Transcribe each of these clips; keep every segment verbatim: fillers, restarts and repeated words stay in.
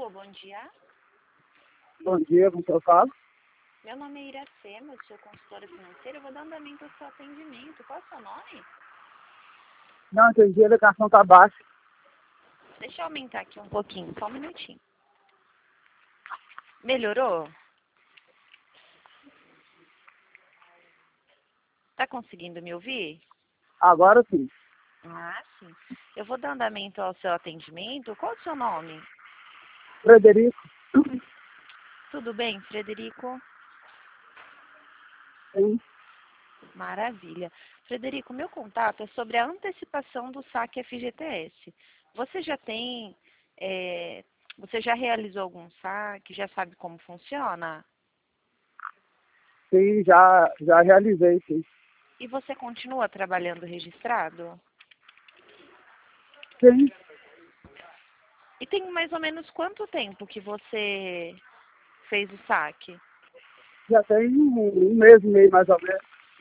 Alô, bom dia. Bom dia, como que eu falo? Meu nome é Iracema, eu sou consultora financeira. Eu vou dar andamento ao seu atendimento. Qual é o seu nome? Não entendi, a ligação tá baixa. Deixa eu aumentar aqui um pouquinho, só um minutinho. Melhorou? Tá conseguindo me ouvir? Agora sim. Ah, sim. Eu vou dar andamento ao seu atendimento. Qual é o seu nome? Frederico, Tudo bem, Frederico? sim, Maravilha. Frederico, meu contato é sobre a antecipação do saque F G T S. Você já tem, é, você já realizou algum saque? Já sabe como funciona? sim, já, já realizei, sim. E você continua trabalhando registrado? Sim, E tem mais ou menos quanto tempo que você fez o saque? já tem um, um mês e meio mais ou menos.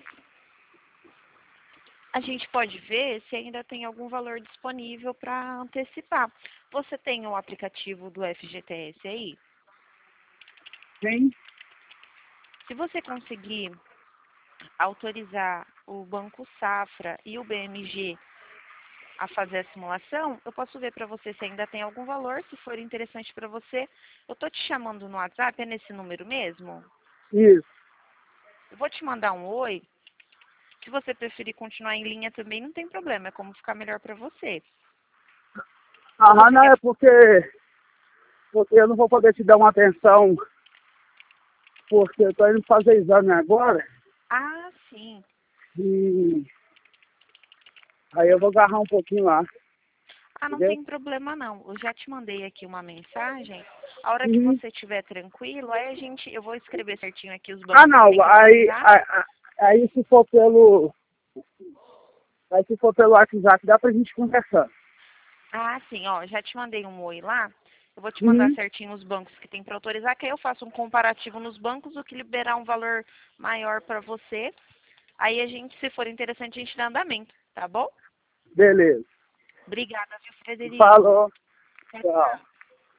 A gente pode ver se ainda tem algum valor disponível para antecipar. Você tem o aplicativo do F G T S aí? Sim, Se você conseguir autorizar o Banco Safra e o B M G a fazer a simulação, eu posso ver para você se ainda tem algum valor, se for interessante para você. Eu estou te chamando no WhatsApp, é nesse número mesmo? isso. Eu vou te mandar um oi. Se você preferir continuar em linha também, não tem problema, é como ficar melhor para você. Ou Aham, você não, quer... é porque, porque eu não vou poder te dar uma atenção, porque eu tô indo fazer exame agora, Ah, sim. e aí eu vou agarrar um pouquinho lá, Ah, não entendeu? tem problema não. Eu já te mandei aqui uma mensagem. A hora que Uhum. você estiver tranquilo, aí a gente, eu vou escrever certinho aqui os Ah, bancos que tem não, que aí, autorizar. aí, aí se for pelo, aí se for pelo WhatsApp, dá pra gente conversar. Ah, sim, ó, já te mandei um oi lá. Eu vou te mandar Uhum. certinho os bancos que tem para autorizar, que aí eu faço um comparativo nos bancos, o que liberar um valor maior para você. Aí a gente, se for interessante, a gente dá andamento, tá bom? Beleza. Obrigada, viu, Frederico? Falou. Tchau, Tchau. tchau.